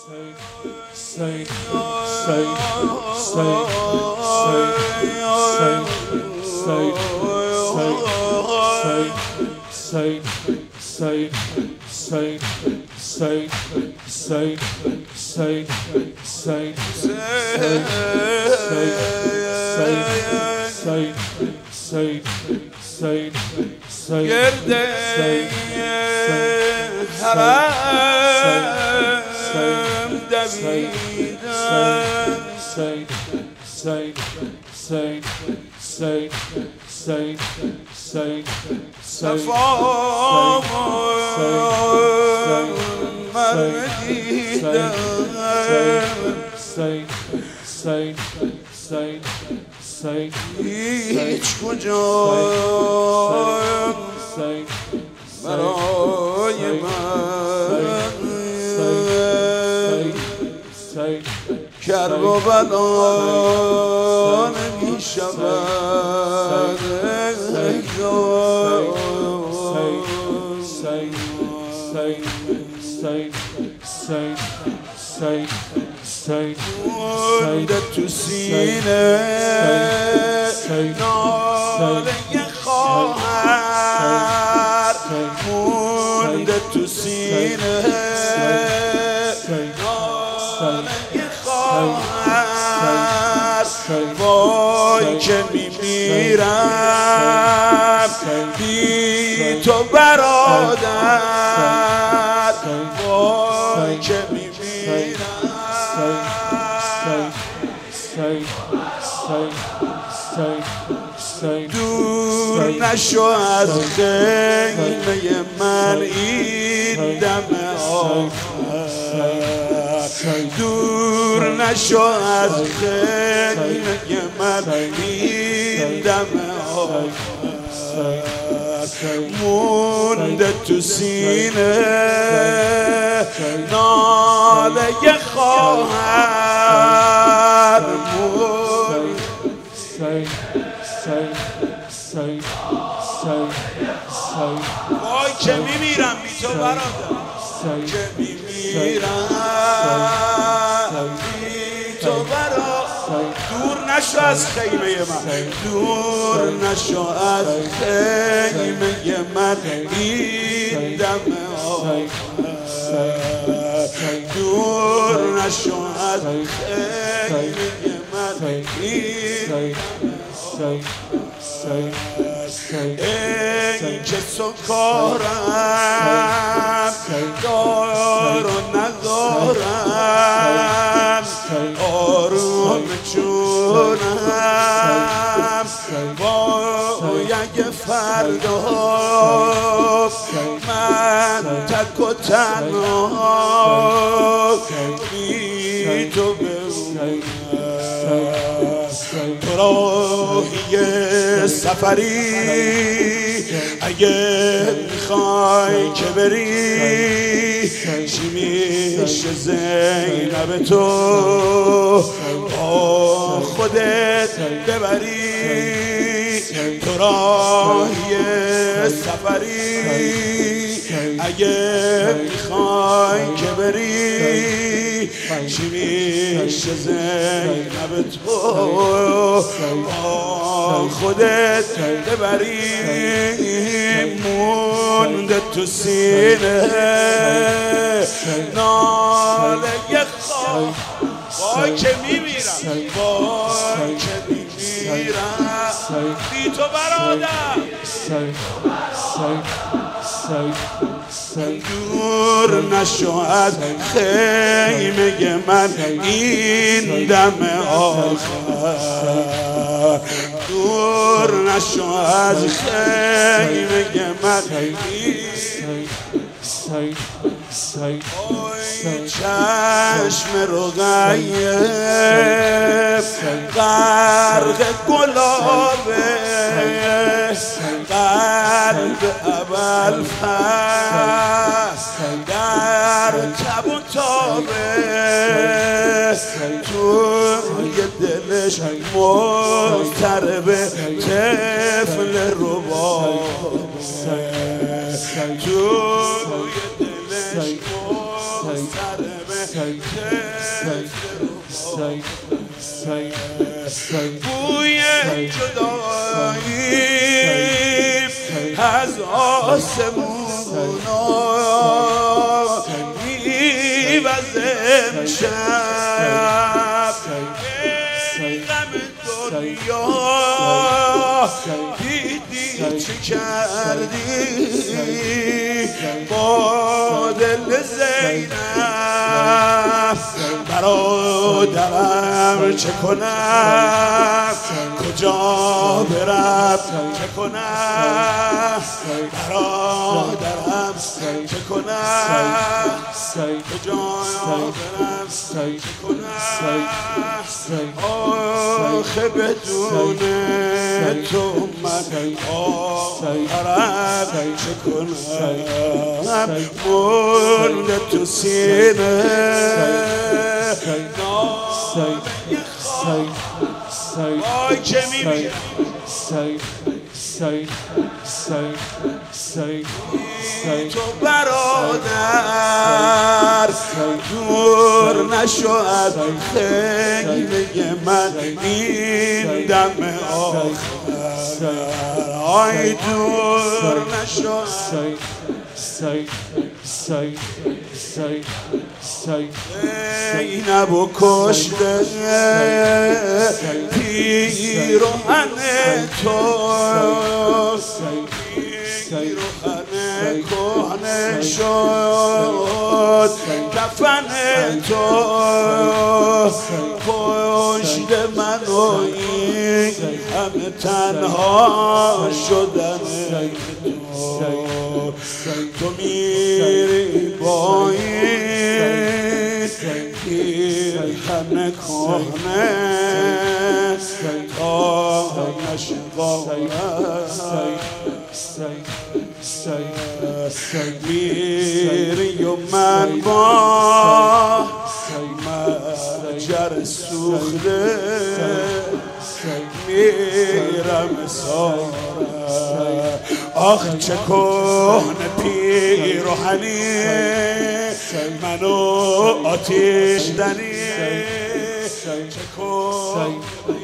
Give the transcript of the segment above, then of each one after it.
گرده حرم دویدن صفا من دیدن هیچ کجا برای من کرب و بلا نمی شود مونده تو سینه ناله خواهر مونده تو سینه ناله خواهر وای که میمیرم بی تو برادر وای که دور نشو از خیمه من این دم آخر دور نشو از خیمه من این دم آخر مونده تو سینه ناله خواهر وای که میمیرم بی تو برادر که میمیرم بی تو برادر دور نشو از خیمه من دور نشو از خیمه من این دم آخر دور نشو از خیمه من این این که سکارم دار و ندارم آروم جونم وای اگه فردا من تک و تنها بی تو بمونم تو راهی سفری اگه میخوای که بری چی میشه زینب تو با خودت ببری تو راهی سفری اگه میخوای که بری چی میشه زینب تو با خودت ببری مونده تو سینه ناله خواه وای که میمیرم وای که میمیرم بی تو برادر دور نشو از خیمه من این دم آخر دور نشو از خیمه من ای چشم رقیب غرق گلابه قلب ابوالفضل در تب و تابه توی دلش مضطربه طفل ربابه توی دلش مضطربه بوی جدایی از آسمونا میوزه امشب ای غم دنیا دیدی چه کردی با دل زینب برادرم چه کنم کجا برم چه کنم برادرم چه کنم کجا برم چه کنم آخه بدون تو من آخرم چه کنم مرده تو سینه وای چه میمیرم تو برادر دور نشو از خیمه من این دم آخر آی دور نشو زینبو کشته پیراهن تو پیراهن کهنه شد کفن تو پشت من و این همه تنها شدن تو میری با این پیراهن کهنه تا نشه میری و من با مجر سوخته میرم ساره آخ چه کهنه پیراهنی منو آتیش دنی چه کهنه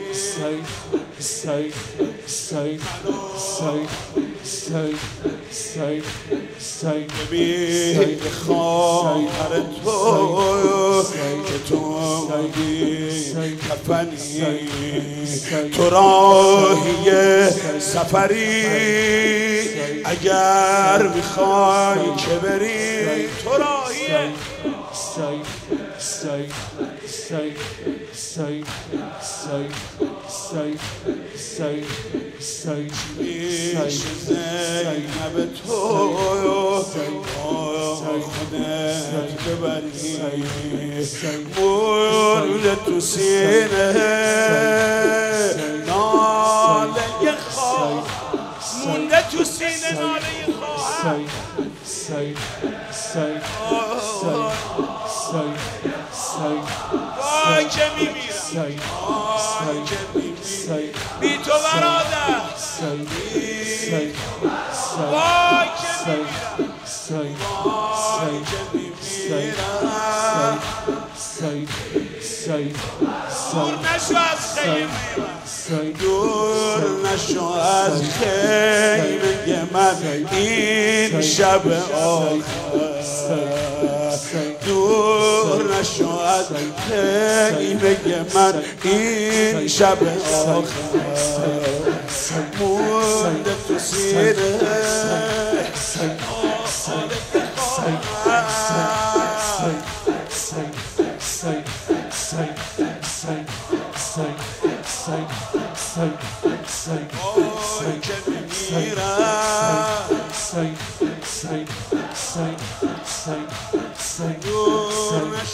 ببین خواهر تو که تو کفنی تو راهی سفری اگر میخوای که بری تو راهیه زینب تو خودت ببری مرده تو سینه ناله خواه مونده تو سینه ناله خواه وای که میمیرم وای که میمیرم بی تو برادر وای که میمیرم وای که میمیرم دور نشو از خیمه دور نشو از خیمه من این شب آخر دور نشو از خیمه من این شب آخر مونده تو سینه که میمیرم دور